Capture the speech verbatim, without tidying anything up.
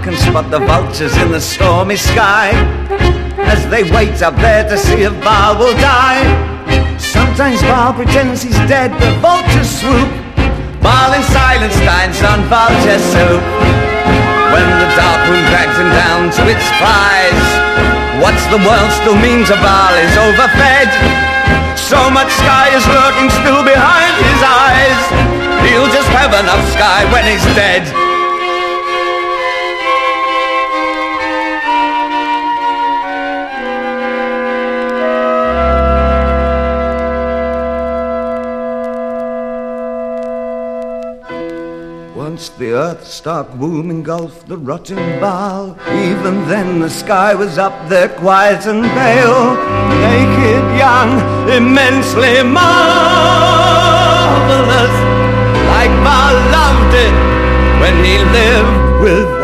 can spot the vultures in the stormy sky, as they wait up there to see if Baal will die. Sometimes Baal pretends he's dead, the vultures swoop. Baal in silence dines on vulture soup. When the dark moon drags him down to its prize, what's the world still mean to Baal is overfed. So much sky is lurking still behind his eyes. He'll just have enough sky when he's dead. Once the earth's stark womb engulfed the rotting Baal, even then the sky was up there quiet and pale, naked, young, immensely marvelous, like Baal loved it when he lived with